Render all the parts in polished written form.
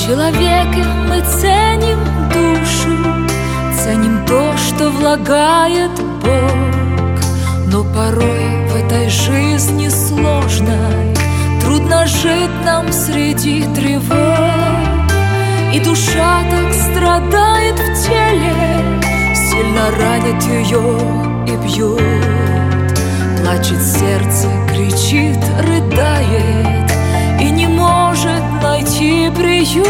человеке мы ценим душу, ценим то, что влагает Бог. Но порой в этой жизни сложной трудно жить нам среди тревог. И душа так страдает в теле, сильно ранит ее и бьет. Плачет сердце, кричит, рыдает и не может найти приют.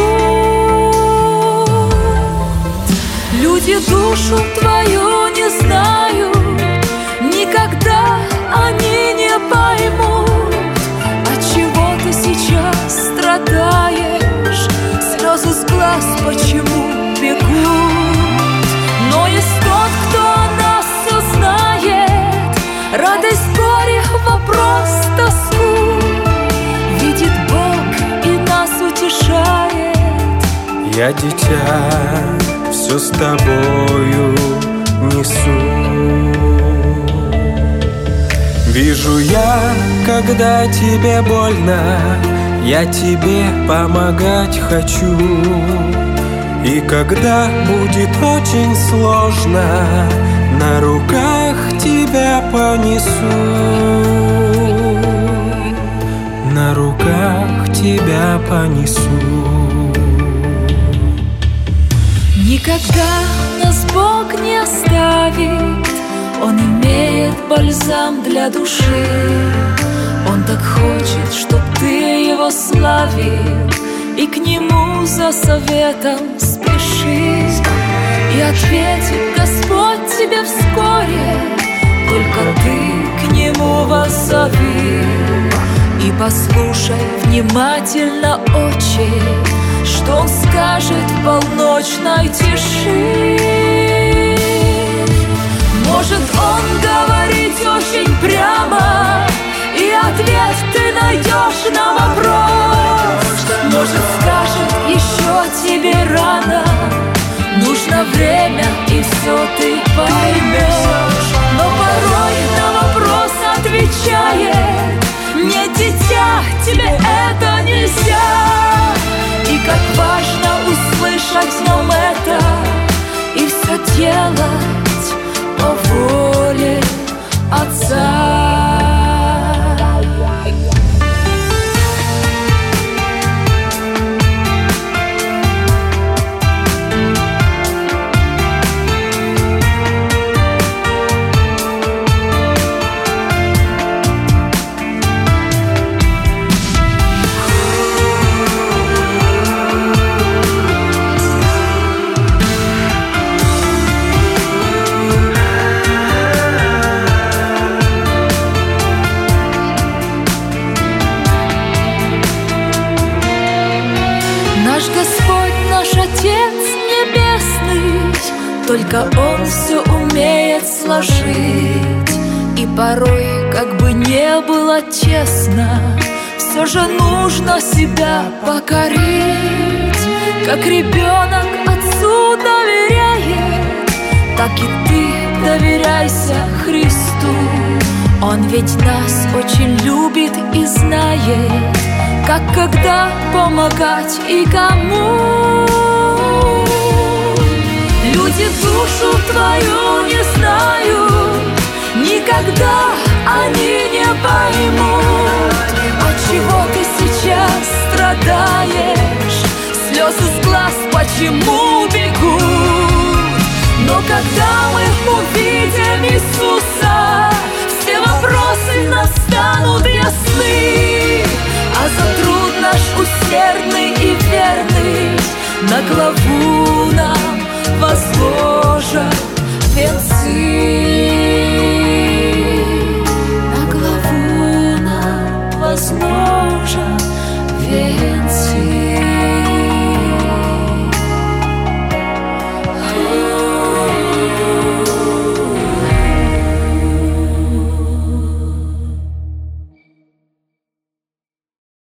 Люди душу твою не знают, никогда они не поймут, отчего ты сейчас страдаешь, слезы с глаз почему бегут. Но есть тот, кто нас все знает, радость, горе, вопрос, тоску, видит Бог и нас утешает. Я, дитя, все с тобою несу. Вижу я, когда тебе больно, я тебе помогать хочу. И когда будет очень сложно, на руках тебя понесу. На руках тебя понесу. Никогда нас Бог не оставит, Он имеет бальзам для души. Он так хочет, чтоб ты Его славил, и к Нему за советом спеши. И ответит Господь тебе вскоре, только ты к Нему воззови. И послушай внимательно очень, что Он скажет в полночной тиши. Может Он говорить очень прямо, и ответ ты найдешь на вопрос. Может скажет еще тебе рано, нужно время и все ты поймешь. Но порой на вопрос отвечает: нет, дитя, тебе это нельзя. И как важно услышать нам это, и все делать по воле Отца. Наш Господь, наш Отец Небесный, только Он все умеет сложить. И порой, как бы не было честно, все же нужно себя покорить. Как ребенок Отцу доверяет, так и ты доверяйся Христу. Он ведь нас очень любит и знает, как, когда помогать и кому. Люди душу твою не знают, никогда они не поймут, отчего ты сейчас страдаешь, слезы с глаз почему бегут. Но когда мы увидим Иисуса, все вопросы нам станут ясны. А за труд наш усердный и верный на главу